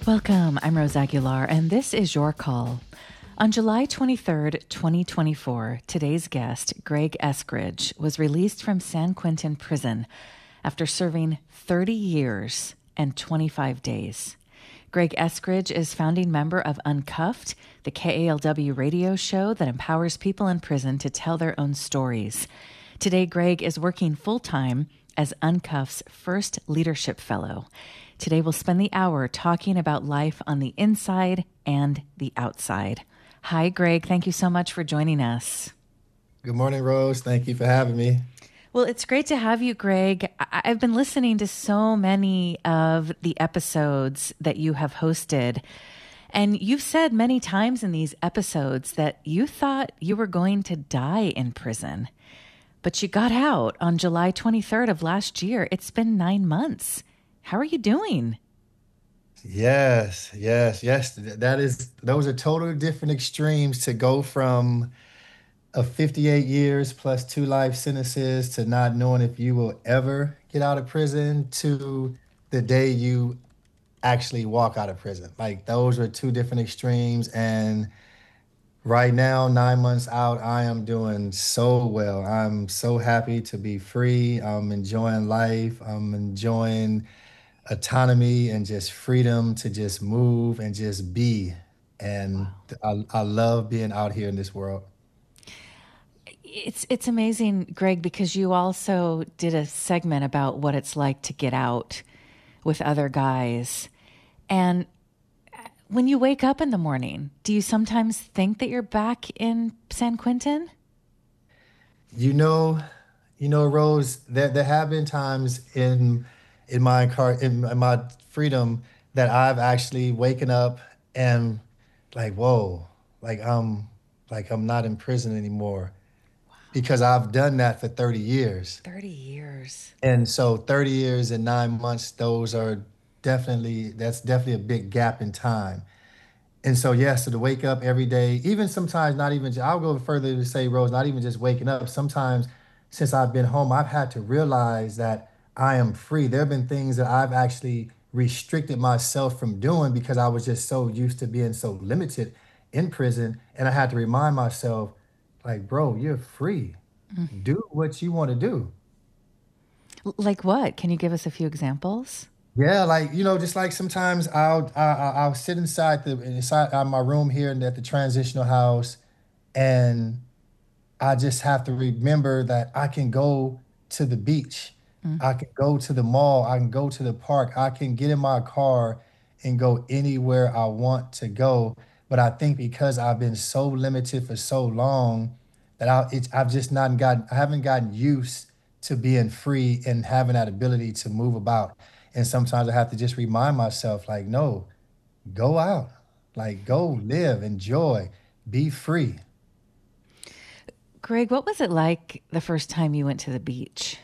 Welcome, I'm Rose Aguilar, and this is Your Call. On July 23rd, 2024, today's guest, Greg Eskridge, was released from San Quentin Prison after serving 30 years and 25 days. Greg Eskridge is founding member of Uncuffed, the KALW radio show that empowers people in prison to tell their own stories. Today, Greg is working full-time as Uncuffed's first leadership fellow. Today, we'll spend the hour talking about life on the inside and the outside. Hi, Greg. Thank you so much for joining us. Good morning, Rose. Thank you for having me. Well, it's great to have you, Greg. I've been listening to so many of the episodes that you have hosted, and you've said many times in these episodes that you thought you were going to die in prison, but you got out on July 23rd of last year. It's been 9 months. How are you doing? Yes. Those are totally different extremes to go from a 58 years plus 2 life sentences to not knowing if you will ever get out of prison to the day you actually walk out of prison. Like those are two different extremes. And right now, 9 months out, I am doing so well. I'm so happy to be free. I'm enjoying life. I'm enjoying autonomy and just freedom to just move and just be. And I love being out here in this world. It's amazing, Greg, because you also did a segment about what it's like to get out with other guys. And when you wake up in the morning, do you sometimes think that you're back in San Quentin? You know, Rose, there have been times in my freedom that I've actually waken up and like, whoa, like I'm not in prison anymore because I've done that for 30 years. 30 years. And so 30 years and 9 months, that's definitely a big gap in time. And so, yes, so to wake up every day, even sometimes not even, I'll go further to say, Rose, not even just waking up. Sometimes since I've been home, I've had to realize that I am free. There have been things that I've actually restricted myself from doing because I was just so used to being so limited in prison. And I had to remind myself, like, bro, you're free. Do what you want to do. Like what? Can you give us a few examples? Yeah, like just like sometimes I'll sit inside my room here and at the transitional house, and I just have to remember that I can go to the beach, I can go to the mall, I can go to the park, I can get in my car and go anywhere I want to go. But I think because I've been so limited for so long that I've just not gotten, I haven't gotten used to being free and having that ability to move about. And sometimes I have to just remind myself, like, no, go out, like, go live, enjoy, be free. Greg, what was it like the first time you went to the beach?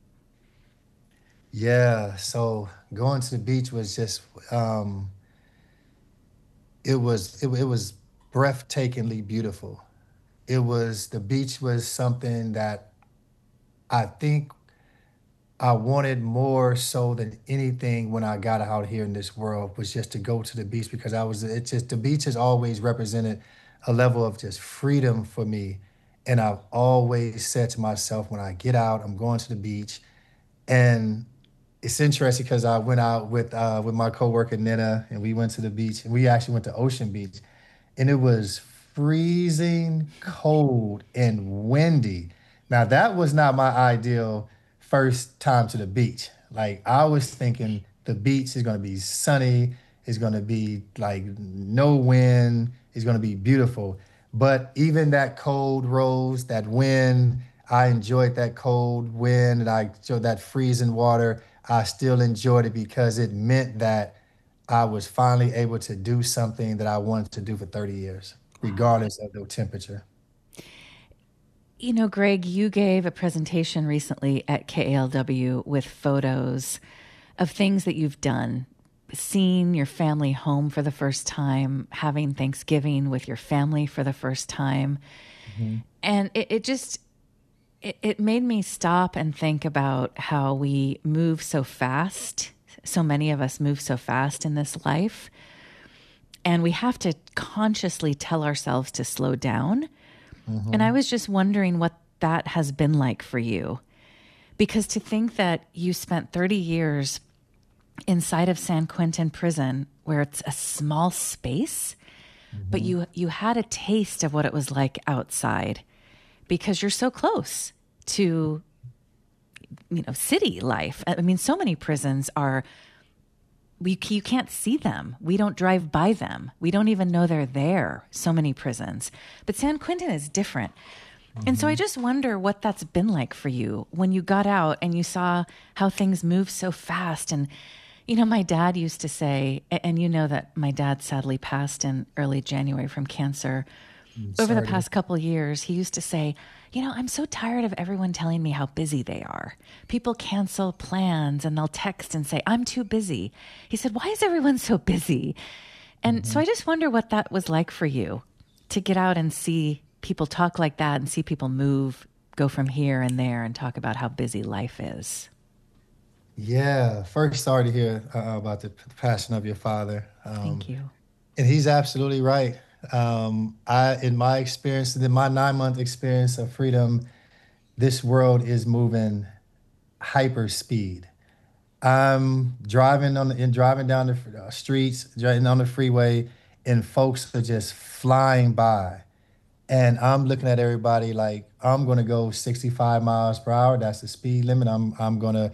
Yeah. So going to the beach was just, it was breathtakingly beautiful. The beach was something that I think I wanted more so than anything when I got out here in this world was just to go to the beach because the beach has always represented a level of just freedom for me. And I've always said to myself, when I get out, I'm going to the beach. And it's interesting because I went out with my coworker Nina, and we went to the beach, and we actually went to Ocean Beach, and it was freezing cold and windy. Now that was not my ideal first time to the beach. Like I was thinking the beach is going to be sunny, it's going to be like no wind, it's going to be beautiful. But even that cold rose, that wind, I enjoyed that cold wind and I enjoyed that freezing water. I still enjoyed it because it meant that I was finally able to do something that I wanted to do for 30 years, regardless of the temperature. You know, Greg, you gave a presentation recently at KALW with photos of things that you've done, seeing your family home for the first time, having Thanksgiving with your family for the first time. Mhm. And it made me stop and think about how we move so fast So many of us move so fast in this life, and we have to consciously tell ourselves to slow down. And I Hmm. was just wondering what that has been like for you. Because to think that you spent 30 years inside of San Quentin prison, where it's a small space, but Hmm. you had a taste of what it was like outside because you're so close to, city life. I mean, so many prisons are, you can't see them. We don't drive by them. We don't even know they're there. So many prisons. But San Quentin is different. And so I Hmm. just wonder what that's been like for you when you got out and you saw how things move so fast. And, my dad used to say, and you know that my dad sadly passed in early January from cancer. Over the Sorry to hear. past couple of years, he used to say, I'm so tired of everyone telling me how busy they are. People cancel plans and they'll text and say, I'm too busy. He said, why is everyone so busy? And so Hmm. I just wonder what that was like for you to get out and see people talk like that and see people move, go from here and there and talk about how busy life is. Yeah. First, sorry to hear about the passion of your father. Thank you. And he's absolutely right. In my experience, in my 9 month experience of freedom, this world is moving hyper speed. I'm driving down the streets, driving on the freeway, and folks are just flying by. And I'm looking at everybody like I'm gonna go 65 miles per hour. That's the speed limit. I'm gonna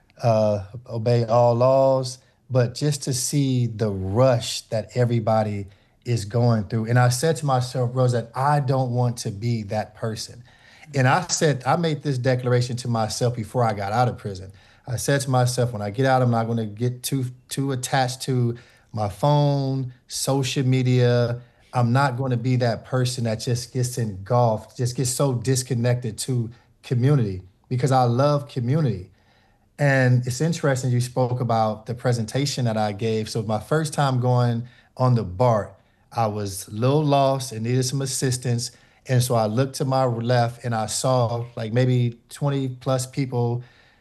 obey all laws. But just to see the rush that everybody is going through, and I said to myself, Rose, that I don't want to be that person. And I made this declaration to myself before I got out of prison. I said to myself, when I get out, I'm not going to get too attached to my phone, social media. I'm not going to be that person that just gets engulfed, just gets so disconnected to community because I love community. And it's interesting you spoke about the presentation that I gave. So my first time going on the BART, I was a little lost and needed some assistance. And so I looked to my left and I saw like maybe 20 plus people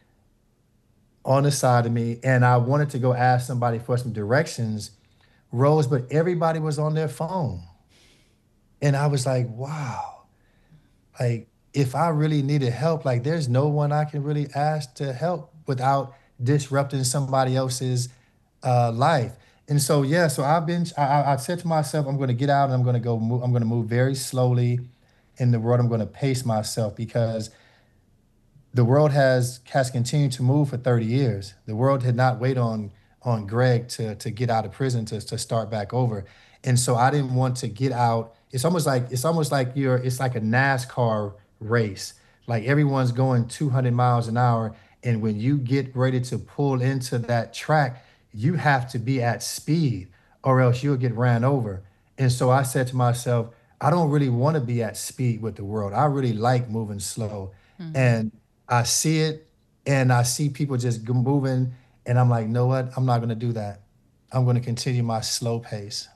on the side of me. And I wanted to go ask somebody for some directions, Rose, but everybody was on their phone. And I was like, wow, like if I really needed help, like there's no one I can really ask to help without disrupting somebody else's life. And so yeah, so I said to myself, I'm going to get out and I'm going to go move. I'm going to move very slowly in the world. I'm going to pace myself because the world has continued to move for 30 years. The world had not waited on Greg to get out of prison to start back over. And so I didn't want to get out. It's almost like it's like a NASCAR race. Like everyone's going 200 miles an hour. And when you get ready to pull into that track, you have to be at speed or else you'll get ran over. And so I said to myself, I don't really want to be at speed with the world. I really like moving slow. Mm-hmm. And I see it and I see people just moving, and I'm like, know what? I'm not going to do that. I'm going to continue my slow pace.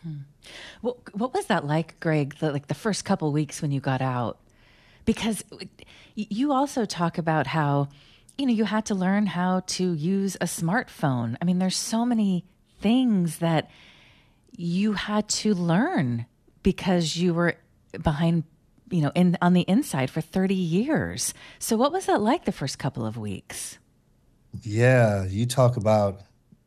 What was that like, Greg? The first couple weeks when you got out, because you also talk about how, you had to learn how to use a smartphone. I mean, there's so many things that you had to learn because you were behind, in on the inside for 30 years. So what was that like the first couple of weeks? Yeah, you talk about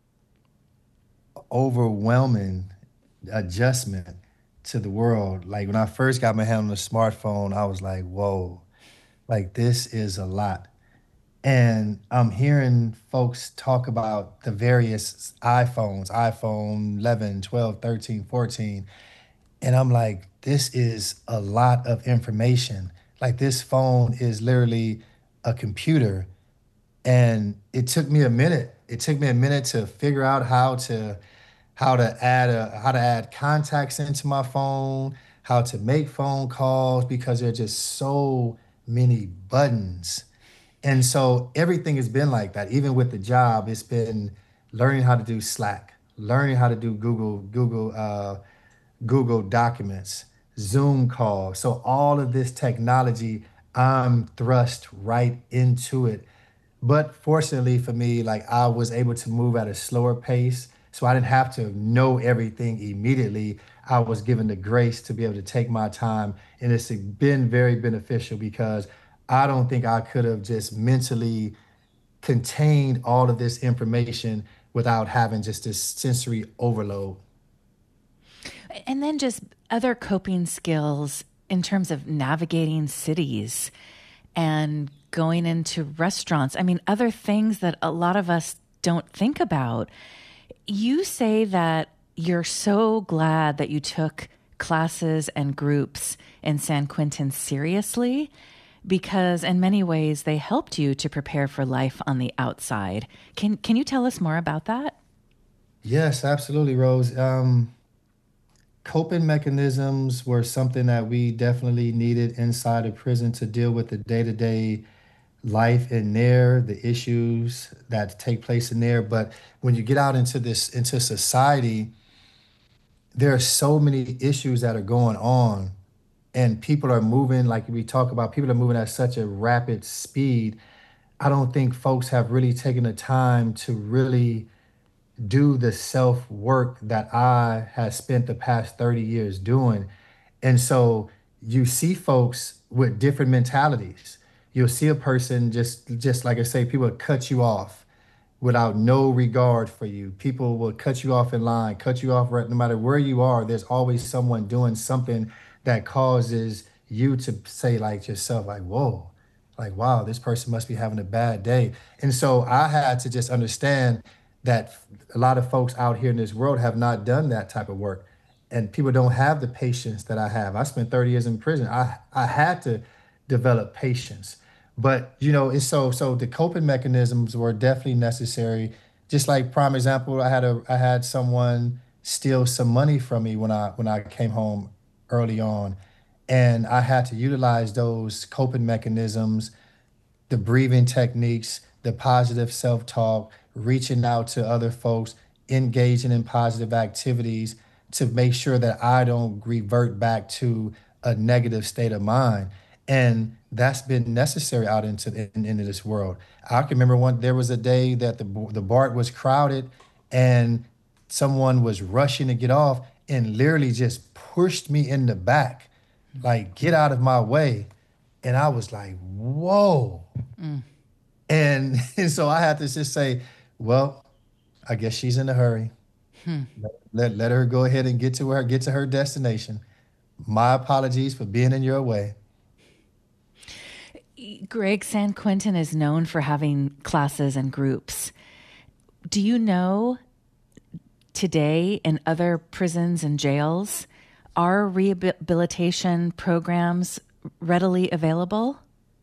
overwhelming adjustment to the world. Like when I first got my hand on the smartphone, I was like, whoa, like this is a lot. And I'm hearing folks talk about the various iPhone 11, 12, 13, 14. And I'm like, this is a lot of information. Like this phone is literally a computer. And it took me a minute. It took me a minute to figure out how to add contacts into my phone, how to make phone calls because there are just so many buttons. And so everything has been like that. Even with the job, it's been learning how to do Slack, learning how to do Google Documents, Zoom calls. So all of this technology, I'm thrust right into it But fortunately for me, like I was able to move at a slower pace. So I didn't have to know everything immediately. I was given the grace to be able to take my time. And it's been very beneficial because I don't think I could have just mentally contained all of this information without having just this sensory overload. And then just other coping skills in terms of navigating cities and going into restaurants. I mean, other things that a lot of us don't think about. You say that you're so glad that you took classes and groups in San Quentin seriously because in many ways they helped you to prepare for life on the outside. Can you tell us more about that? Yes, absolutely, Rose. Coping mechanisms were something that we definitely needed inside of prison to deal with the day-to-day life in there, the issues that take place in there. But when you get out into society, there are so many issues that are going on, and people are moving, like we talk about, people are moving at such a rapid speed. I don't think folks have really taken the time to really do the self work that I had spent the past 30 years doing. And so you see folks with different mentalities. You'll see a person just like I say, people cut you off without no regard for you. People will cut you off in line, cut you off right no matter where you are. There's always someone doing something that causes you to say like yourself, like, whoa, like wow, this person must be having a bad day. And so I had to just understand that a lot of folks out here in this world have not done that type of work. And people don't have the patience that I have. I spent 30 years in prison. I had to develop patience. But it's so the coping mechanisms were definitely necessary. Just like prime example, I had someone steal some money from me when I came home early on, and I had to utilize those coping mechanisms, the breathing techniques, the positive self talk, reaching out to other folks, engaging in positive activities to make sure that I don't revert back to a negative state of mind. And that's been necessary out into this world. I can remember there was a day that the BART was crowded and someone was rushing to get off and literally just pushed me in the back, like, get out of my way. And I was like, whoa. And so I had to just say, well, I guess she's in a hurry. Let her go ahead and get to her destination. My apologies for being in your way. Greg, San Quentin is known for having classes and groups. Do you know today in other prisons and jails, are rehabilitation programs readily available?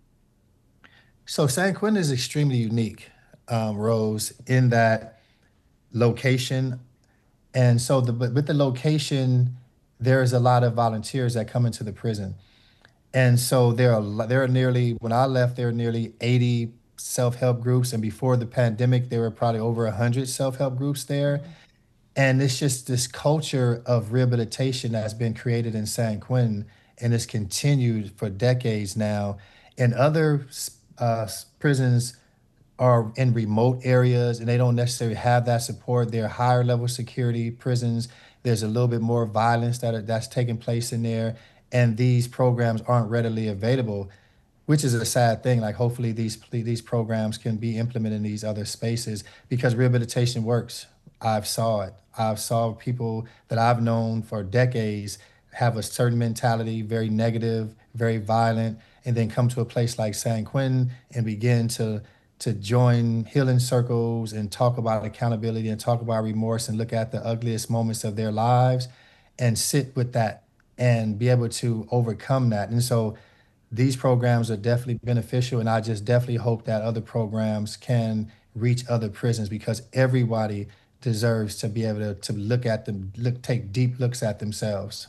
So San Quentin is extremely unique, Rose, in that location. And so but with the location, there's a lot of volunteers that come into the prison. And so there are nearly, when I left, there were nearly 80 self-help groups. And before the pandemic, there were probably over 100 self-help groups there. And it's just this culture of rehabilitation that's been created in San Quentin and it's continued for decades now. And other prisons are in remote areas and they don't necessarily have that support. They're higher level security prisons. There's a little bit more violence that's taking place in there, and these programs aren't readily available, which is a sad thing. Like hopefully these programs can be implemented in these other spaces because rehabilitation works. I've saw it. I've saw people that I've known for decades have a certain mentality, very negative, very violent, and then come to a place like San Quentin and begin to join healing circles and talk about accountability and talk about remorse and look at the ugliest moments of their lives and sit with that and be able to overcome that. And so these programs are definitely beneficial. And I just definitely hope that other programs can reach other prisons because everybody deserves to be able to look at them, take deep looks at themselves.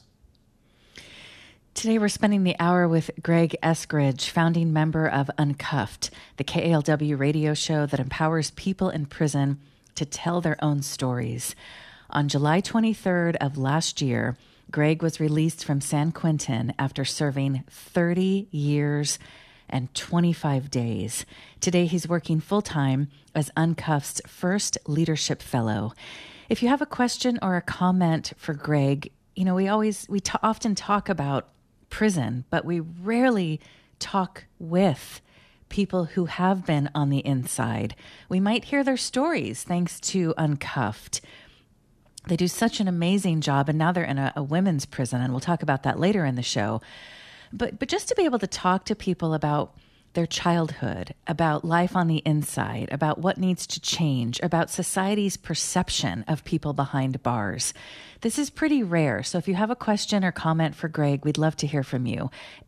Today, we're spending the hour with Greg Eskridge, founding member of Uncuffed, the KALW radio show that empowers people in prison to tell their own stories. On July 23rd of last year, Greg was released from San Quentin after serving 30 years days. Today, he's working full-time as Uncuffed's first leadership fellow. If you have a question or a comment for Greg, you know, we often talk about prison, but we rarely talk with people who have been on the inside. We might hear their stories thanks to Uncuffed. They do such an amazing job, and now they're in a women's prison, and we'll talk about that later in the show. But just to be able to talk to people about their childhood, about life on the inside, about what needs to change, about society's perception of people behind bars. This is pretty rare. So if you have a question or comment for Greg, we'd love to hear from you.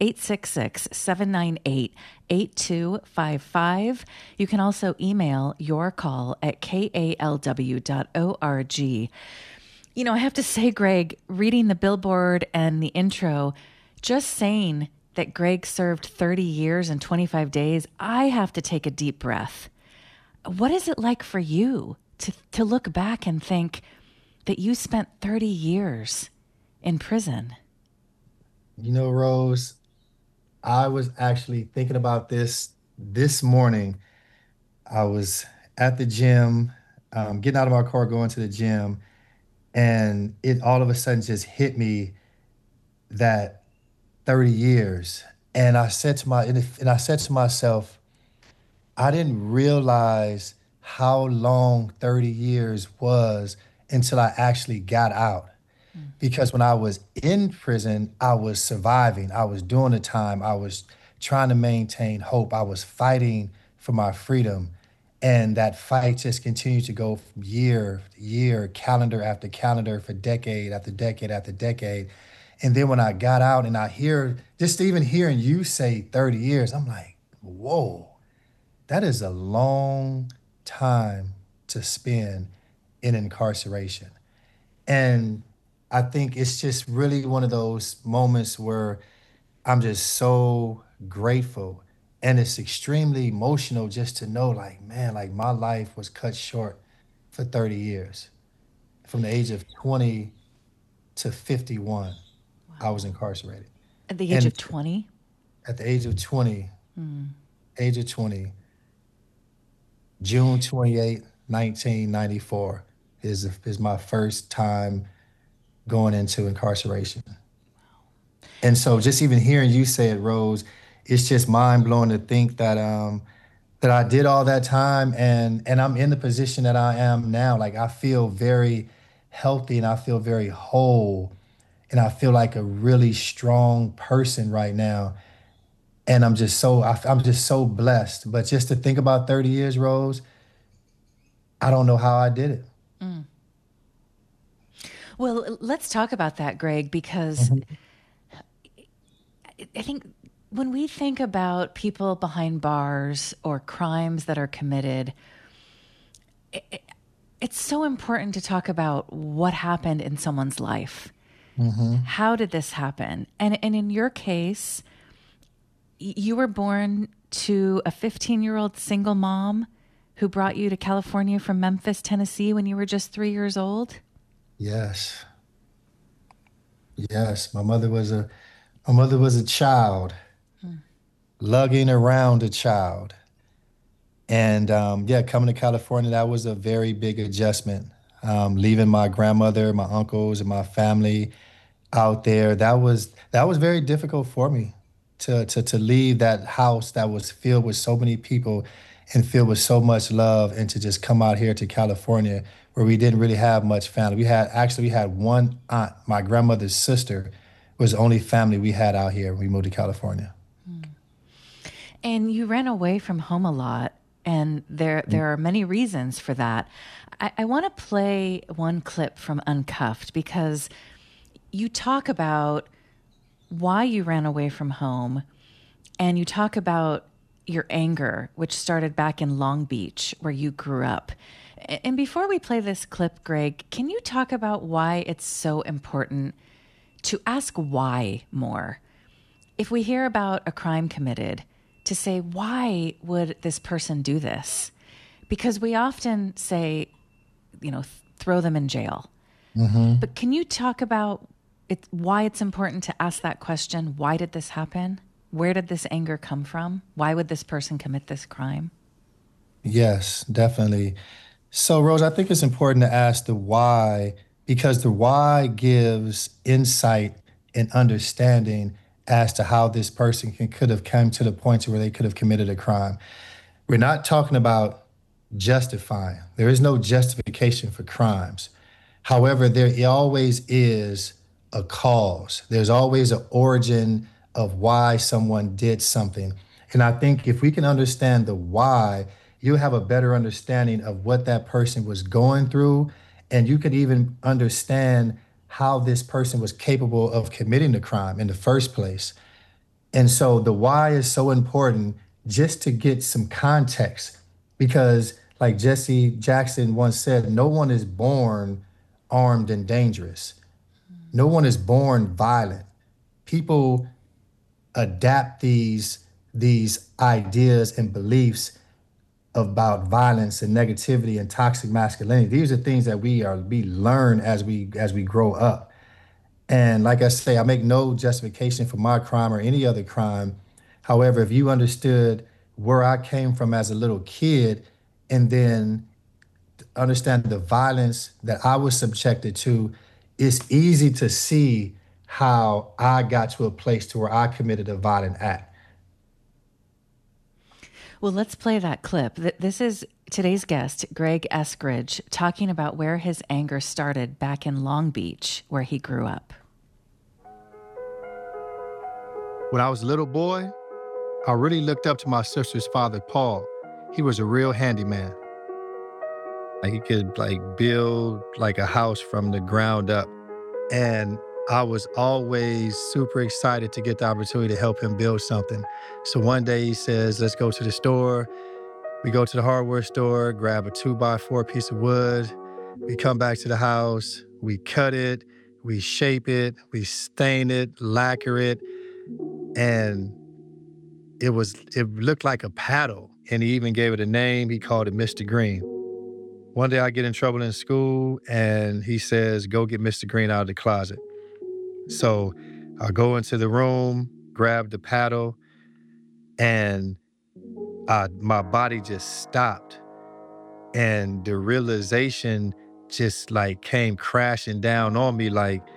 866-798-8255. You can also email your call at kalw.org. You know, I have to say, Greg, reading the billboard and the intro, just saying that Greg served 30 years and 25 days, I have to take a deep breath. What is it like for you to look back and think that you spent 30 years in prison? You know, Rose, I was actually thinking about this morning. I was at the gym, getting out of my car, going to the gym, and it all of a sudden just hit me that 30 years. And I said to myself, I didn't realize how long 30 years was until I actually got out. Because when I was in prison, I was surviving. I was doing the time. I was trying to maintain hope. I was fighting for my freedom. And that fight just continued to go from year to year, calendar after calendar, for decade after decade after decade. And then when I got out and I hear, just even hearing you say 30 years, I'm like, whoa, that is a long time to spend in incarceration. And I think it's just really one of those moments where I'm just so grateful. And it's extremely emotional just to know, like, man, like my life was cut short for 30 years. From the age of 20 to 51, I was incarcerated. At the age And of 20? at the age of 20, June 28th, 1994 is my first time going into incarceration. And so just even hearing you say it, Rose, it's just mind blowing to think that I did all that time and I'm in the position that I am now. Like I feel very healthy and I feel very whole and I feel like a really strong person right now. And I'm just so blessed. But just to think about 30 years, Rose, I don't know how I did it. Well, let's talk about that, Greg, because Mhm. I think when we think about people behind bars or crimes that are committed, it's so important to talk about what happened in someone's life. Mhm. How did this happen? And in your case, you were born to a 15-year-old single mom who brought you to California from Memphis, Tennessee when you were just 3 years old. Yes. Yes. My mother was a child, lugging around a child. And yeah, coming to California, that was a very big adjustment. Leaving my grandmother, my uncles, and my family out there, that was very difficult for me to leave that house that was filled with so many people and filled with so much love, and to just come out here to California where we didn't really have much family. We had one aunt, my grandmother's sister, was the only family we had out here when we moved to California. And you ran away from home a lot, and there are many reasons for that. I want to play one clip from Uncuffed because you talk about why you ran away from home, and you talk about your anger, which started back in Long Beach, where you grew up. And before we play this clip, Greg, can you talk about why it's so important to ask why more? If we hear about a crime committed, to say, why would this person do this? Because we often say, throw them in jail. Hmm. But can you talk about why it's important to ask that question? Why did this happen? Where did this anger come from? Why would this person commit this crime? Yes, definitely. So, Rose, I think it's important to ask the why because the why gives insight and understanding as to how this person could have come to the point to where they could have committed a crime. We're not talking about justifying. There is no justification for crimes. However, there always is a cause. There's always an origin of why someone did something. And I think if we can understand the why, you'll have a better understanding of what that person was going through. And you could even understand how this person was capable of committing the crime in the first place. And so the why is so important just to get some context because, like Jesse Jackson once said, no one is born armed and dangerous. No one is born violent. People adapt these ideas and beliefs about violence and negativity and toxic masculinity. These are things that we learn as we grow up. And like I say, I make no justification for my crime or any other crime. However, if you understood where I came from as a little kid and then understand the violence that I was subjected to, it's easy to see how I got to a place to where I committed a violent act. Well, let's play that clip. This is today's guest, Greg Eskridge, talking about where his anger started back in Long Beach, where he grew up. When I was a little boy, I really looked up to my sister's father, Paul. He was a real handyman. He could build a house from the ground up. And I was always super excited to get the opportunity to help him build something. So one day he says, let's go to the store. We go to the hardware store, grab a 2x4 piece of wood. We come back to the house, we cut it, we shape it, we stain it, lacquer it. And it looked like a paddle. And he even gave it a name. He called it Mr. Green. One day I get in trouble in school and he says, go get Mr. Green out of the closet. So I go into the room, grab the paddle, and my body just stopped. And the realization just came crashing down on me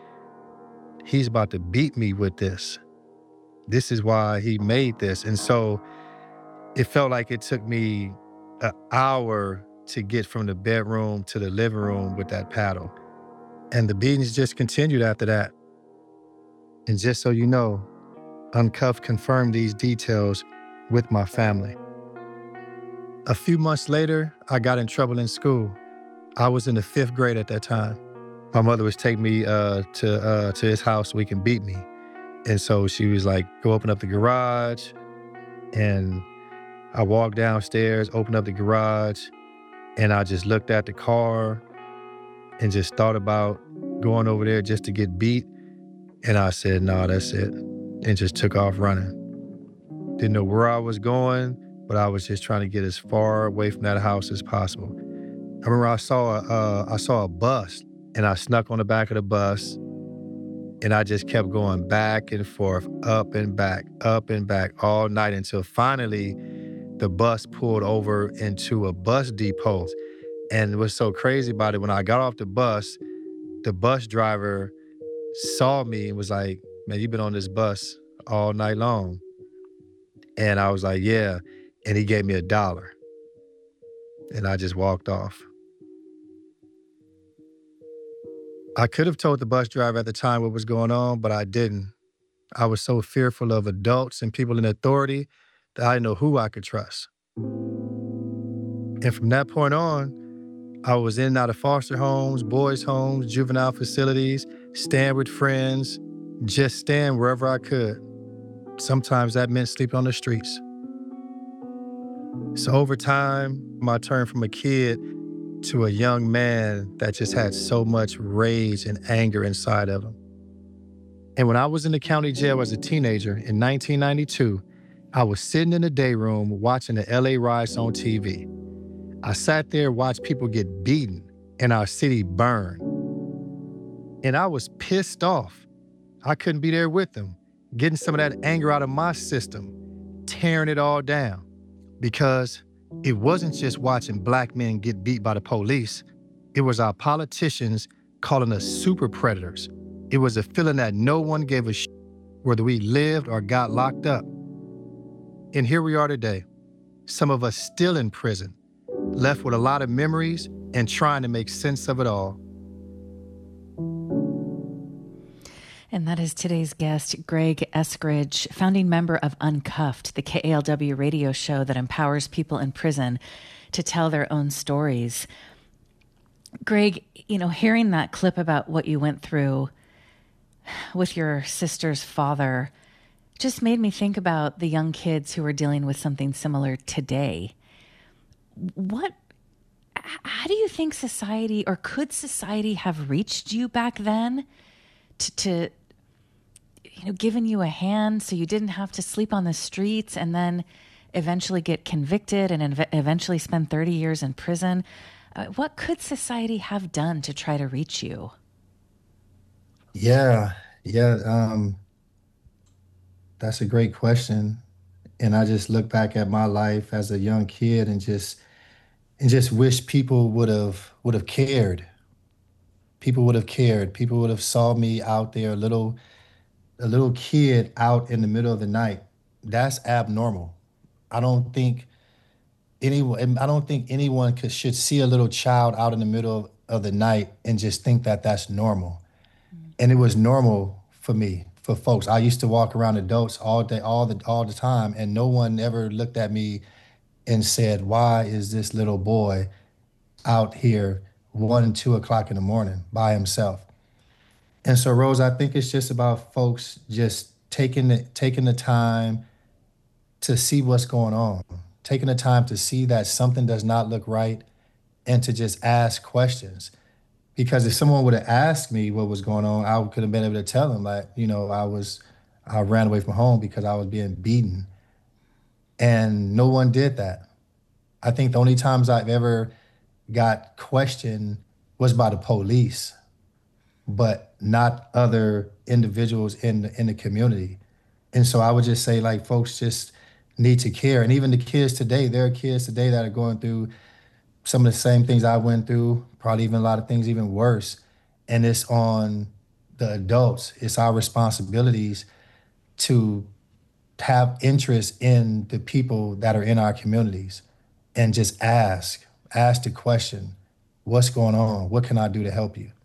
he's about to beat me with this. This is why he made this. And so it felt like it took me an hour to get from the bedroom to the living room with that paddle. And the beatings just continued after that. And just so you know, Uncuffed confirmed these details with my family. A few months later, I got in trouble in school. I was in the 5th grade at that time. My mother was taking me to his house so he can beat me. And so she was like, go open up the garage. And I walked downstairs, opened up the garage, and I just looked at the car and just thought about going over there just to get beat. And I said, no, that's it. And just took off running. Didn't know where I was going, but I was just trying to get as far away from that house as possible. I remember I saw a bus, and I snuck on the back of the bus, and I just kept going back and forth, up and back all night until finally the bus pulled over into a bus depot. And what's so crazy about it, when I got off the bus driver saw me and was like, man, you've been on this bus all night long. And I was like, yeah. And he gave me $1. And I just walked off. I could have told the bus driver at the time what was going on, but I didn't. I was so fearful of adults and people in authority that I didn't know who I could trust. And from that point on, I was in and out of foster homes, boys' homes, juvenile facilities, staying with friends, just staying wherever I could. Sometimes that meant sleeping on the streets. So over time, I turned from a kid to a young man that just had so much rage and anger inside of him. And when I was in the county jail as a teenager in 1992, I was sitting in the day room watching the LA riots on TV. I sat there and watched people get beaten and our city burn. And I was pissed off. I couldn't be there with them. getting some of that anger out of my system, tearing it all down. Because it wasn't just watching black men get beat by the police. It was our politicians calling us super predators. It was a feeling that no one gave a shit whether we lived or got locked up. And here we are today, some of us still in prison, left with a lot of memories and trying to make sense of it all. And that is today's guest, Greg Eskridge, founding member of Uncuffed, the KALW radio show that empowers people in prison to tell their own stories. Greg, hearing that clip about what you went through with your sister's father just made me think about the young kids who are dealing with something similar today. How do you think society, or could society have reached you back then to giving you a hand so you didn't have to sleep on the streets and then eventually get convicted and eventually spend 30 years in prison? What could society have done to try to reach you? Yeah. That's a great question. And I just look back at my life as a young kid and just wish people would have cared. People would have cared. People would have saw me out there, a little kid out in the middle of the night. That's abnormal. I don't think anyone should see a little child out in the middle of the night and just think that that's normal. And it was normal for me, for folks. I used to walk around adults all day, all the time, and no one ever looked at me and said, "Why is this little boy out here 1 and 2 o'clock in the morning by himself?" And so, Rose, I think it's just about folks just taking the time to see what's going on, taking the time to see that something does not look right, and to just ask questions. Because if someone would have asked me what was going on, I could have been able to tell them, like, I ran away from home because I was being beaten. And no one did that. I think the only times I've ever got questioned was by the police, but not other individuals in the community. And so I would just say, like, folks just need to care. And even the kids today, there are kids today that are going through some of the same things I went through, probably even a lot of things even worse. And it's on the adults. It's our responsibilities to have interest in the people that are in our communities and just ask the question, what's going on? What can I do to help you?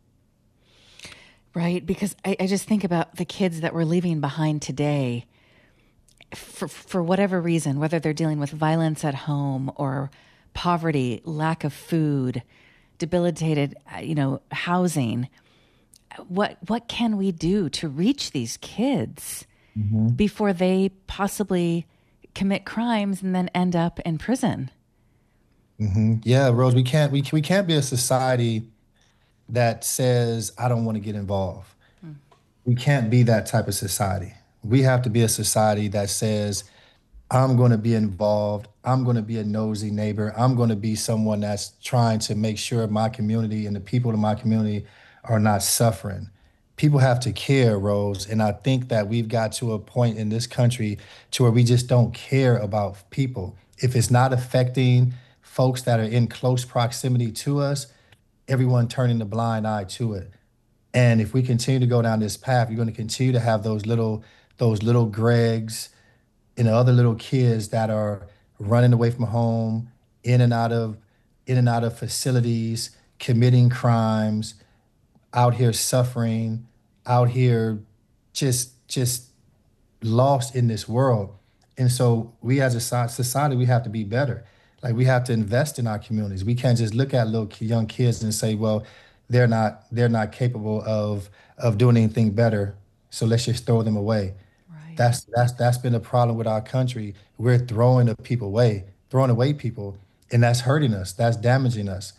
Right, because I just think about the kids that we're leaving behind today for whatever reason, whether they're dealing with violence at home or poverty, lack of food, debilitated, housing. What can we do to reach these kids before they possibly commit crimes and then end up in prison? Yeah, Rose, we can't be a society that says, I don't want to get involved. We can't be that type of society. We have to be a society that says, I'm going to be involved. I'm going to be a nosy neighbor. I'm going to be someone that's trying to make sure my community and the people in my community are not suffering. People have to care, Rose. And I think that we've got to a point in this country to where we just don't care about people. If it's not affecting folks that are in close proximity to us, everyone turning the blind eye to it. And if we continue to go down this path, you're going to continue to have those little Gregs and other little kids that are running away from home, in and out of facilities, committing crimes, out here suffering, out here just lost in this world. And so we as a society, we have to be better. Like, we have to invest in our communities. We can't just look at young kids and say, well, they're not capable of doing anything better, so let's just throw them away. Right. That's been a problem with our country. We're throwing away people, and that's hurting us. That's damaging us.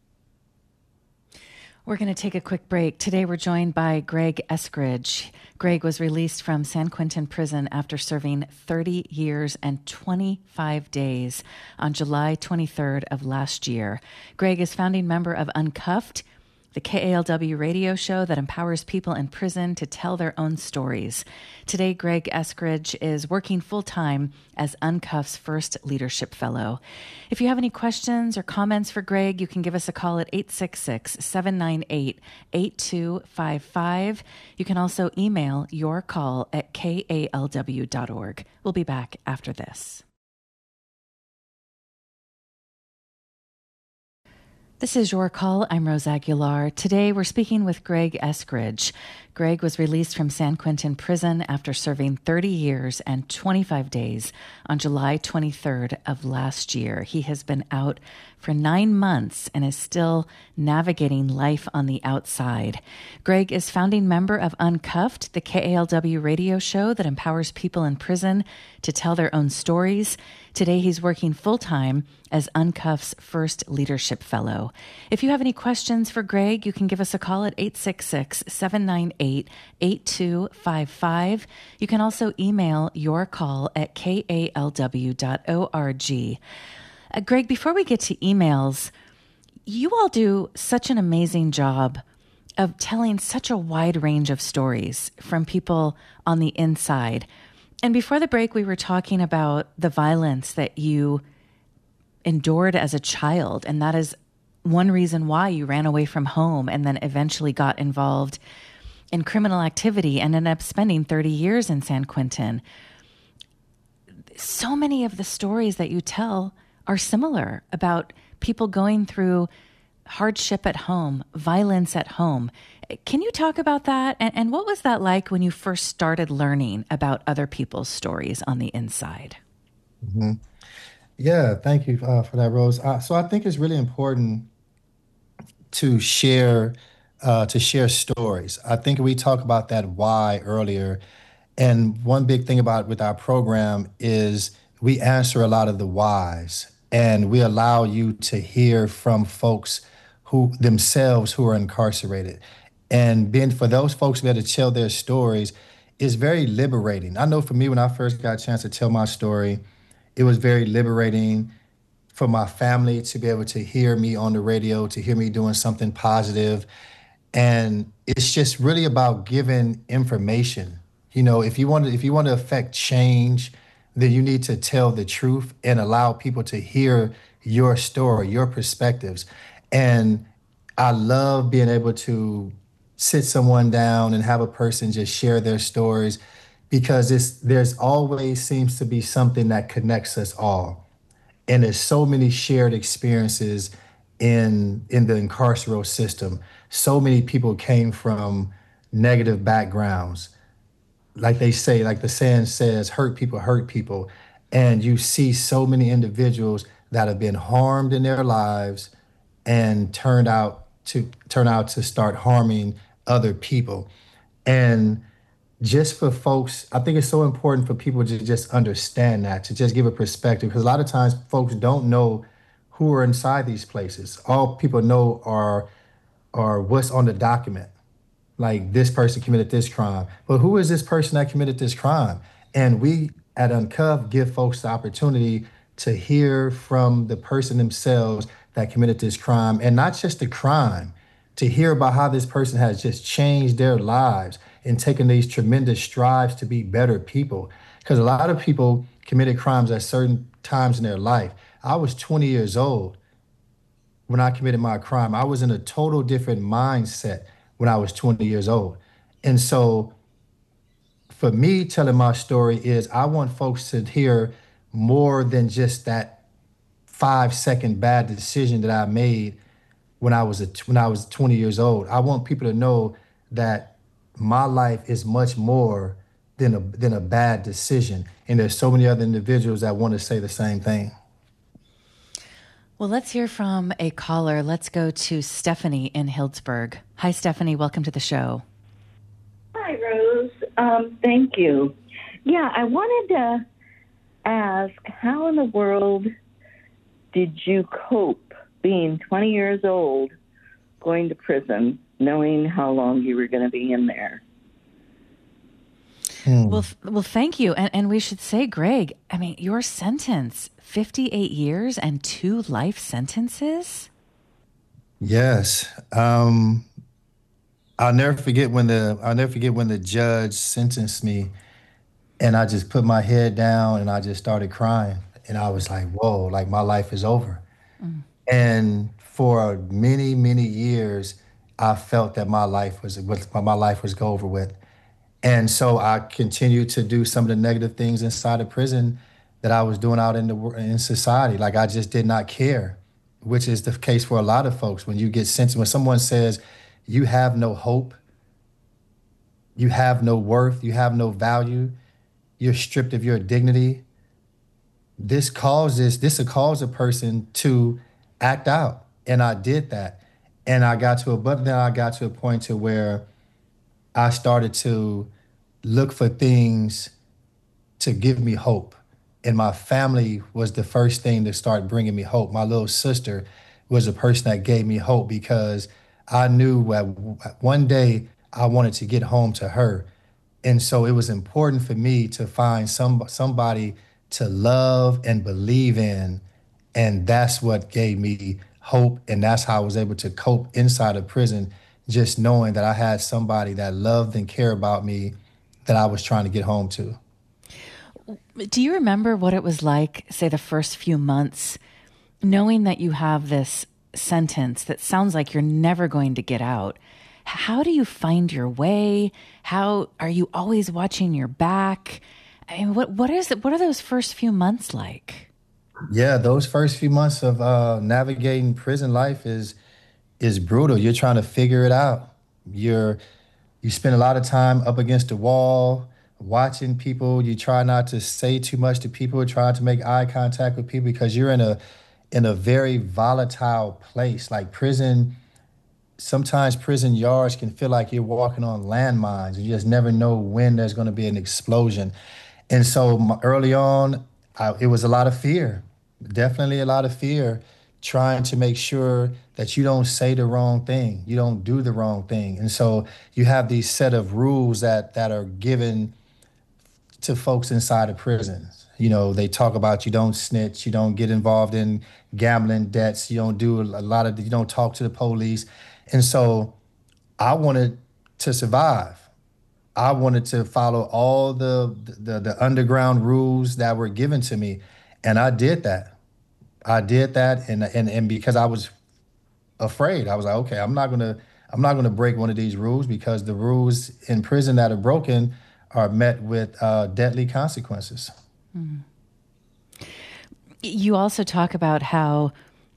We're going to take a quick break. Today we're joined by Greg Eskridge. Greg was released from San Quentin Prison after serving 30 years and 25 days on July 23rd of last year. Greg is founding member of Uncuffed, the KALW radio show that empowers people in prison to tell their own stories. Today, Greg Eskridge is working full-time as Uncuff's first leadership fellow. If you have any questions or comments for Greg, you can give us a call at 866-798-8255. You can also email your call at kalw.org. We'll be back after this. This is Your Call. I'm Rose Aguilar. Today we're speaking with Greg Eskridge. Greg was released from San Quentin Prison after serving 30 years and 25 days on July 23rd of last year. He has been out for 9 months and is still navigating life on the outside. Greg is founding member of Uncuffed, the KALW radio show that empowers people in prison to tell their own stories. Today he's working full-time as Uncuff's first leadership fellow. If you have any questions for Greg, you can give us a call at 866-798-8255. You can also email your call at kalw.org. Greg, before we get to emails, you all do such an amazing job of telling such a wide range of stories from people on the inside. And before the break, we were talking about the violence that you endured as a child, and that is one reason why you ran away from home and then eventually got involved in criminal activity and ended up spending 30 years in San Quentin. So many of the stories that you tell are similar about people going through hardship at home, violence at home. Can you talk about that? And what was that like when you first started learning about other people's stories on the inside? Mm-hmm. Yeah, thank you for that, Rose. So I think it's really important to share stories. I think we talked about that why earlier, and one big thing about with our program is we answer a lot of the whys, and we allow you to hear from folks who themselves who are incarcerated. And being for those folks to be able to tell their stories is very liberating. I know for me, when I first got a chance to tell my story, it was very liberating for my family to be able to hear me on the radio, to hear me doing something positive. And it's just really about giving information. You know, if you want to affect change, then you need to tell the truth and allow people to hear your story, your perspectives. And I love being able to sit someone down and have a person just share their stories, because there's always seems to be something that connects us all. And there's so many shared experiences in the incarceral system. So many people came from negative backgrounds. Like they say, like the saying says, hurt people. And you see so many individuals that have been harmed in their lives and turned out to start harming other people. And just for folks, I think it's so important for people to just understand that, to just give a perspective, because a lot of times folks don't know who are inside these places. All people know are what's on the document. Like, this person committed this crime, but who is this person that committed this crime? And we at Uncuff give folks the opportunity to hear from the person themselves that committed this crime, and not just the crime, to hear about how this person has just changed their lives and taken these tremendous strides to be better people. Because a lot of people committed crimes at certain times in their life. I was 20 years old when I committed my crime. I was in a total different mindset when I was 20 years old. And so for me, telling my story is I want folks to hear more than just that 5-second bad decision that I made when I was 20 years old. I want people to know that my life is much more than a bad decision. And there's so many other individuals that want to say the same thing. Well, let's hear from a caller. Let's go to Stephanie in Healdsburg. Hi, Stephanie. Welcome to the show. Hi, Rose. Thank you. Yeah, I wanted to ask, how in the world did you cope being 20 years old, going to prison, knowing how long you were going to be in there? Well, thank you. And we should say, Greg, I mean, your sentence, 58 years and 2 life sentences? Yes. I'll never forget when the judge sentenced me, and I just put my head down and I just started crying. And I was like, whoa, like my life is over. Mm. And for many, many years, I felt that my life was over with. And so I continued to do some of the negative things inside of prison that I was doing out in society. Like I just did not care, which is the case for a lot of folks. When you get sentenced, when someone says you have no hope, you have no worth, you have no value, you're stripped of your dignity, this will cause a person to act out. And I did that. And but then I got to a point to where I started to look for things to give me hope. And my family was the first thing to start bringing me hope. My little sister was a person that gave me hope because I knew that one day I wanted to get home to her. And so it was important for me to find somebody to love and believe in. And that's what gave me hope. And that's how I was able to cope inside of prison, just knowing that I had somebody that loved and cared about me that I was trying to get home to. Do you remember what it was like, say, the first few months, knowing that you have this sentence that sounds like you're never going to get out? How do you find your way? How are you always watching your back? I mean, what is it? What are those first few months like? Yeah, those first few months of navigating prison life is brutal. You're trying to figure it out. You spend a lot of time up against the wall, watching people. You try not to say too much to people, trying to make eye contact with people because you're in a very volatile place. Like prison, sometimes prison yards can feel like you're walking on landmines. You just never know when there's going to be an explosion. And so early on, it was a lot of fear, definitely a lot of fear, trying to make sure that you don't say the wrong thing, you don't do the wrong thing. And so you have these set of rules that are given to folks inside of prisons. You know, they talk about you don't snitch, you don't get involved in gambling debts, you don't talk to the police. And so I wanted to survive. I wanted to follow all the underground rules that were given to me, and I did that. I did that, and because I was afraid, I was like, okay, I'm not gonna break one of these rules because the rules in prison that are broken are met with deadly consequences. You also talk about how,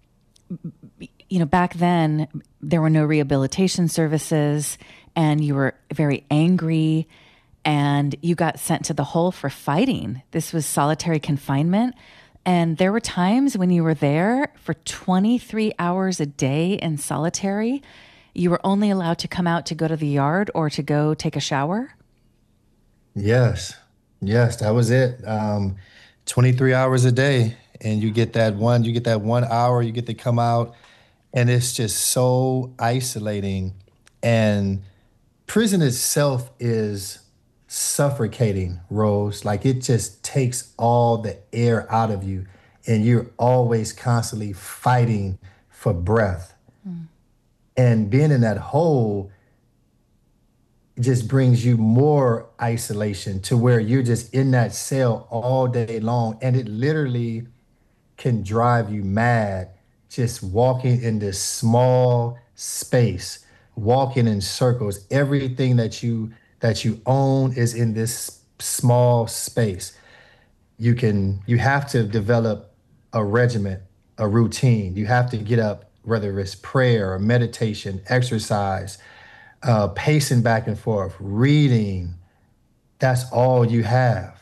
back then there were no rehabilitation services and you were very angry and you got sent to the hole for fighting. This was solitary confinement. And there were times when you were there for 23 hours a day in solitary. You were only allowed to come out to go to the yard or to go take a shower. Yes, yes, that was it. 23 hours a day, and you get that 1 hour, you get to come out, and it's just so isolating. And prison itself is suffocating, Rose. Like it just takes all the air out of you, and you're always constantly fighting for breath. And being in that hole just brings you more isolation to where you're just in that cell all day long. And it literally can drive you mad just walking in this small space, walking in circles. Everything that you own is in this small space. You have to develop a regimen, a routine. You have to get up, whether it's prayer or meditation, exercise, pacing back and forth, reading. That's all you have.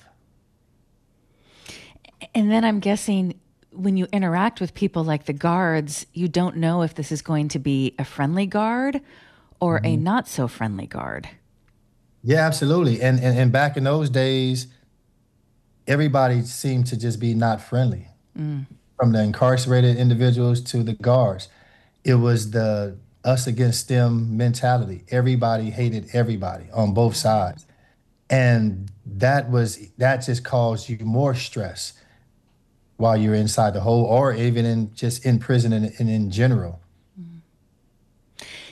And then I'm guessing when you interact with people like the guards, you don't know if this is going to be a friendly guard or a not so friendly guard. Yeah, absolutely. And back in those days, everybody seemed to just be not friendly, from the incarcerated individuals to the guards. It was the us against them mentality. Everybody hated everybody on both sides. And that just caused you more stress while you're inside the hole or even in just in prison and in general.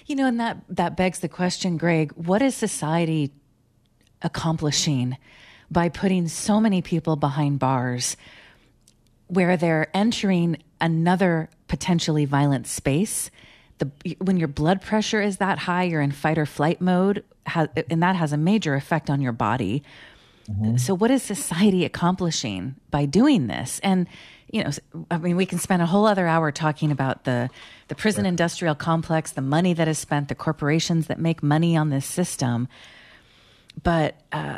And that begs the question, Greg, what is society accomplishing by putting so many people behind bars where they're entering another potentially violent space? When your blood pressure is that high, you're in fight or flight mode, and that has a major effect on your body. So what is society accomplishing by doing this? And, we can spend a whole other hour talking about the prison industrial complex, the money that is spent, the corporations that make money on this system. But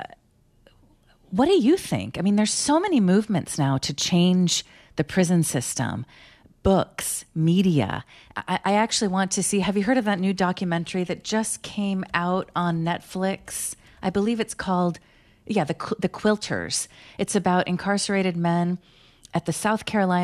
what do you think? There's so many movements now to change the prison system, books, media. I actually want to see, have you heard of that new documentary that just came out on Netflix? I believe it's called, the Quilters. It's about incarcerated men at the South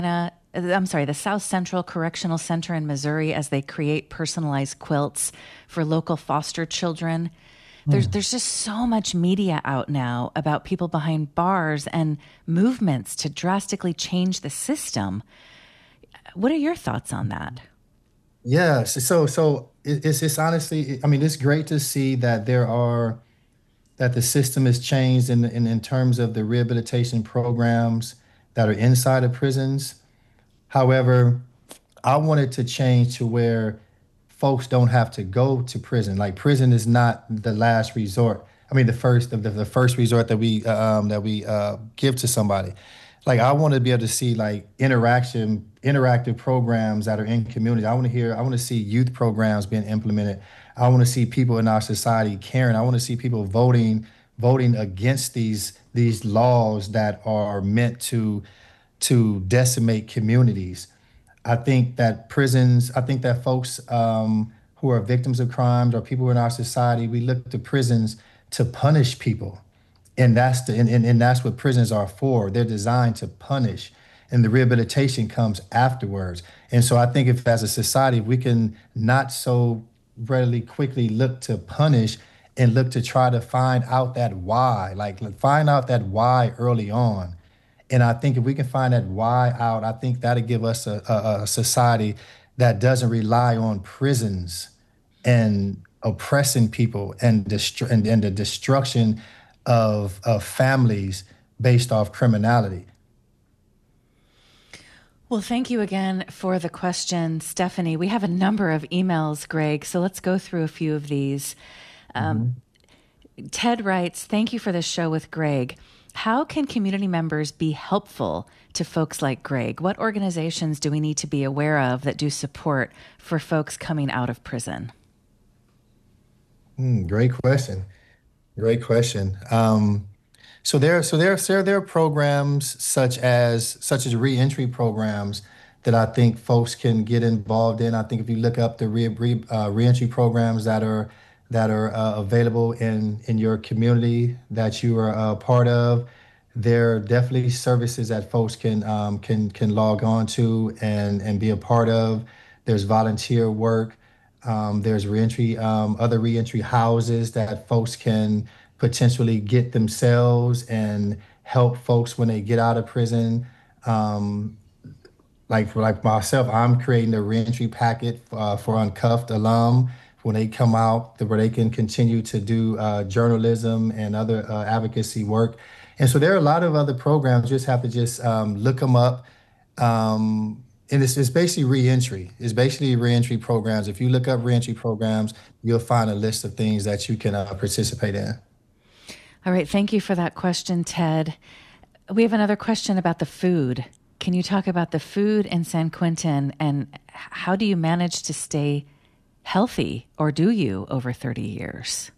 Central Correctional Center in Missouri as they create personalized quilts for local foster children. There's just so much media out now about people behind bars and movements to drastically change the system. What are your thoughts on that? Yeah, so it's honestly, it's great to see that that the system has changed in terms of the rehabilitation programs that are inside of prisons. However, I want it to change to where folks don't have to go to prison. Like prison is not the last resort. The first resort that we give to somebody. Like I want to be able to see like interactive programs that are in community. I want to see youth programs being implemented. I want to see people in our society caring. I want to see people voting against these laws that are meant to decimate communities. I think that folks who are victims of crimes or people in our society, we look to prisons to punish people. And that's what prisons are for. They're designed to punish, and the rehabilitation comes afterwards. And so I think if as a society, we can not so readily quickly look to punish and look to try to find out that why, find out that why early on. And I think if we can find that why out, I think that'll give us a society that doesn't rely on prisons and oppressing people and the destruction of families based off criminality. Well, thank you again for the question, Stephanie. We have a number of emails, Greg, so let's go through a few of these. Ted writes, thank you for this show with Greg. How can community members be helpful to folks like Greg? What organizations do we need to be aware of that do support for folks coming out of prison? Great question. Great question. So there are programs such as reentry programs that I think folks can get involved in. I think if you look up the reentry programs that are available in your community that you are a part of, there are definitely services that folks can log on to and be a part of. There's volunteer work. There's other reentry houses that folks can potentially get themselves and help folks when they get out of prison. Like myself, I'm creating a reentry packet for Uncuffed alum when they come out, where they can continue to do journalism and other advocacy work. And so there are a lot of other programs. You just have to look them up. And it's basically reentry. It's basically reentry programs. If you look up reentry programs, you'll find a list of things that you can participate in. All right. Thank you for that question, Ted. We have another question about the food. Can you talk about the food in San Quentin and how do you manage to stay healthy, or do you, over 30 years?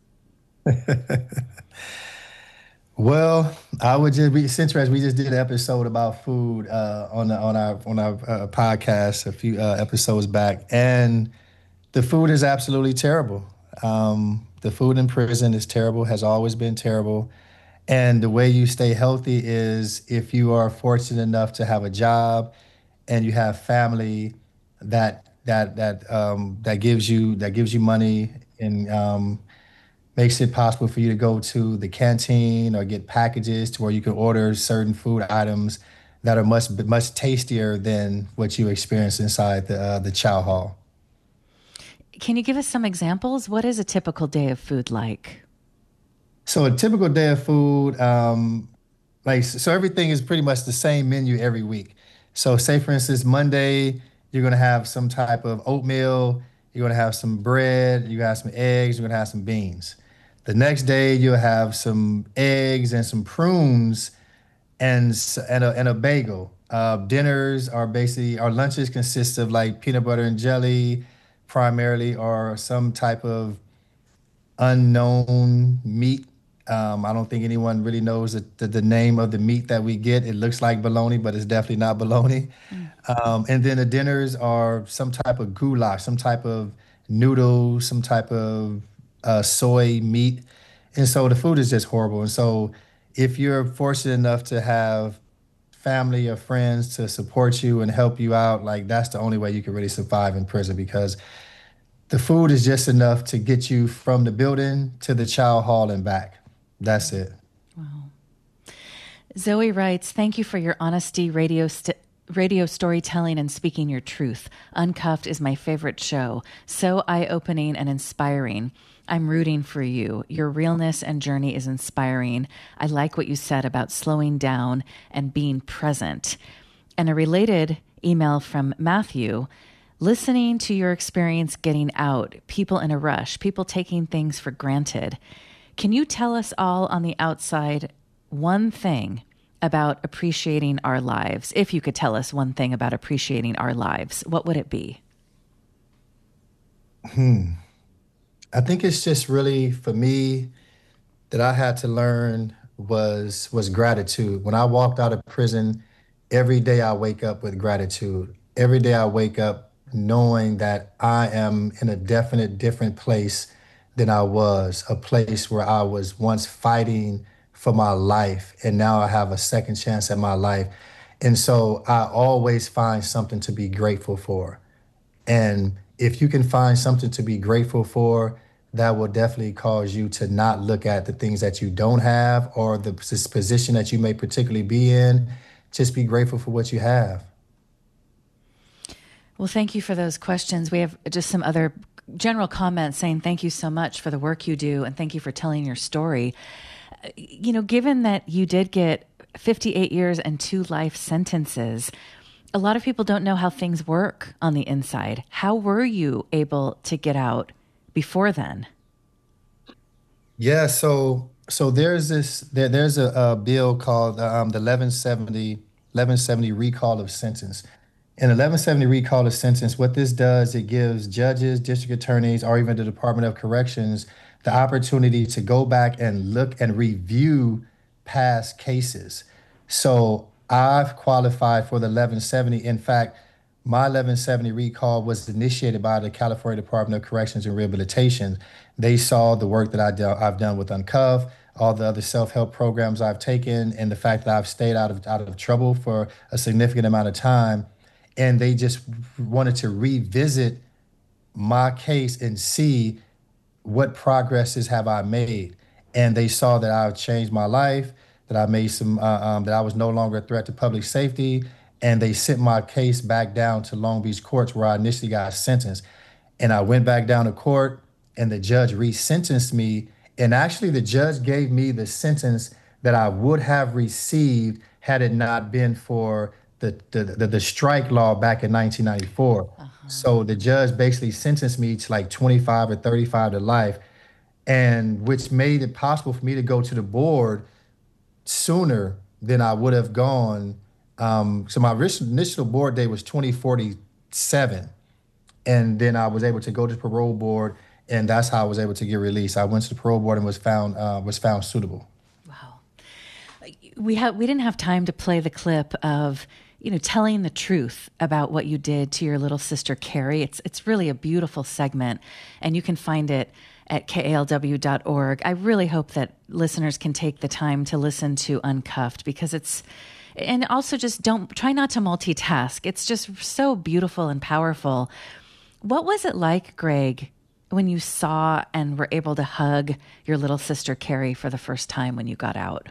Well, I would since we just did an episode about food on our podcast a few episodes back, and the food is absolutely terrible. The food in prison is terrible, has always been terrible. And the way you stay healthy is if you are fortunate enough to have a job and you have family that gives you money and makes it possible for you to go to the canteen or get packages to where you can order certain food items that are much tastier than what you experience inside the chow hall. Can you give us some examples? What is a typical day of food like? So a typical day of food, so everything is pretty much the same menu every week. So say for instance, Monday, you're gonna have some type of oatmeal, you're gonna have some bread, you're gonna have some eggs, you're gonna have some beans. The next day, you'll have some eggs and some prunes and a bagel. Dinners are basically our lunches consist of like peanut butter and jelly primarily, or some type of unknown meat. I don't think anyone really knows the name of the meat that we get. It looks like bologna, but it's definitely not bologna. And then the dinners are some type of goulash, some type of noodle, some type of soy meat. And so the food is just horrible. And so if you're fortunate enough to have family or friends to support you and help you out, like that's the only way you can really survive in prison, because the food is just enough to get you from the building to the child hall and back. That's it. Zoe writes, thank you for your honesty, radio storytelling, and speaking your truth. Uncuffed is my favorite show. So eye-opening and inspiring. I'm rooting for you. Your realness and journey is inspiring. I like what you said about slowing down and being present. And a related email from Matthew, listening to your experience getting out, people in a rush, people taking things for granted. Can you tell us all on the outside one thing about appreciating our lives? If you could tell us one thing about appreciating our lives, what would it be? I think it's just really for me that I had to learn was gratitude. When I walked out of prison, every day I wake up with gratitude. Every day I wake up knowing that I am in a definite different place than I was, a place where I was once fighting for my life, and now I have a second chance at my life. And so I always find something to be grateful for. And if you can find something to be grateful for, that will definitely cause you to not look at the things that you don't have or the position that you may particularly be in. Just be grateful for what you have. Well, thank you for those questions. We have just some other general comments saying thank you so much for the work you do and thank you for telling your story. You know, given that you did get 58 years and 2 life sentences, a lot of people don't know how things work on the inside. How were you able to get out before then? Yeah, so there's a bill called the 1170 recall of sentence. An 1170 recall of sentence, what this does, it gives judges, district attorneys, or even the Department of Corrections the opportunity to go back and look and review past cases. So I've qualified for the 1170. In fact, my 1170 recall was initiated by the California Department of Corrections and Rehabilitation. They saw the work that I've done with Uncuff, all the other self-help programs I've taken, and the fact that I've stayed out of trouble for a significant amount of time. And they just wanted to revisit my case and see what progresses have I made. And they saw that I've changed my life, that I made that I was no longer a threat to public safety. And they sent my case back down to Long Beach courts where I initially got sentenced. And I went back down to court and the judge resentenced me. And actually the judge gave me the sentence that I would have received had it not been for the strike law back in 1994. So the judge basically sentenced me to like 25 or 35 to life, and which made it possible for me to go to the board sooner than I would have gone. So my initial board date was 2047, and then I was able to go to the parole board, and that's how I was able to get released. I went to the parole board and was found suitable. Wow. We didn't have time to play the clip of, you know, telling the truth about what you did to your little sister, Carrie. It's really a beautiful segment, and you can find it at kalw.org. I really hope that listeners can take the time to listen to Uncuffed, because and also just try not to multitask. It's just so beautiful and powerful. What was it like, Greg, when you saw and were able to hug your little sister, Carrie, for the first time when you got out?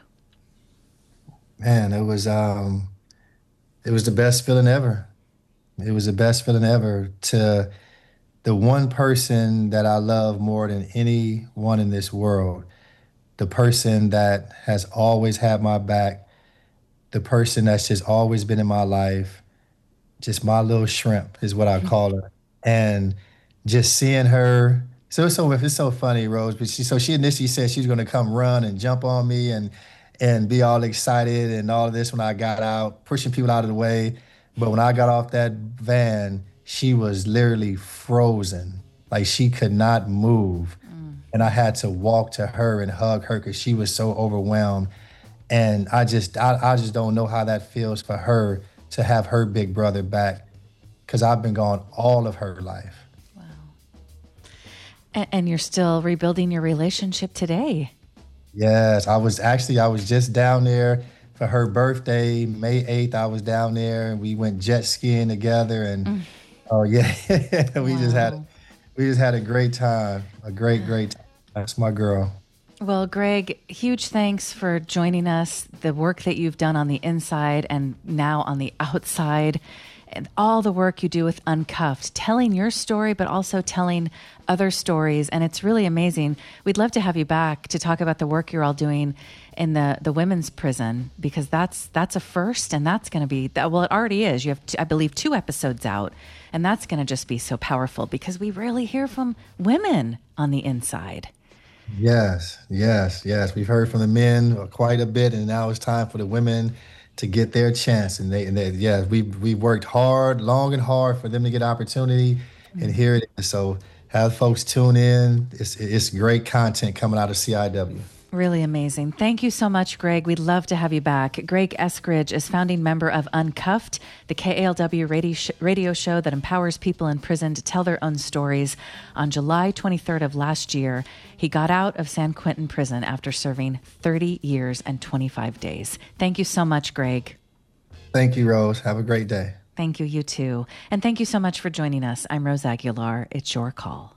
Man, it was the best feeling ever. It was the best feeling ever. To the one person that I love more than anyone in this world, the person that has always had my back, the person that's just always been in my life, just my little shrimp is what I call her. And just seeing her, it's so funny, Rose. But she initially said she was going to come run and jump on me and be all excited and all of this when I got out, pushing people out of the way. But when I got off that van, she was literally frozen, like she could not move. And I had to walk to her and hug her because she was so overwhelmed. And I just don't know how that feels for her to have her big brother back, because I've been gone all of her life. Wow. And you're still rebuilding your relationship today. Yes, I was just down there for her birthday, May 8th. I was down there and we went jet skiing together, and oh yeah, we just had a great time, a great time. That's my girl. Well, Greg, huge thanks for joining us. The work that you've done on the inside and now on the outside, and all the work you do with Uncuffed, telling your story, but also telling other stories. And it's really amazing. We'd love to have you back to talk about the work you're all doing in the women's prison, because that's a first, and that's going to be, well, it already is. You have, I believe, 2 episodes out, and that's going to just be so powerful because we rarely hear from women on the inside. Yes. We've heard from the men quite a bit, and now it's time for the women to get their chance. And we worked hard, long and hard for them to get opportunity, and here it is. So have folks tune in. It's great content coming out of CIW. Really amazing. Thank you so much, Greg. We'd love to have you back. Greg Eskridge is founding member of Uncuffed, the KALW radio show that empowers people in prison to tell their own stories. On July 23rd of last year, he got out of San Quentin prison after serving 30 years and 25 days. Thank you so much, Greg. Thank you, Rose. Have a great day. Thank you, you too. And thank you so much for joining us. I'm Rose Aguilar. It's your call.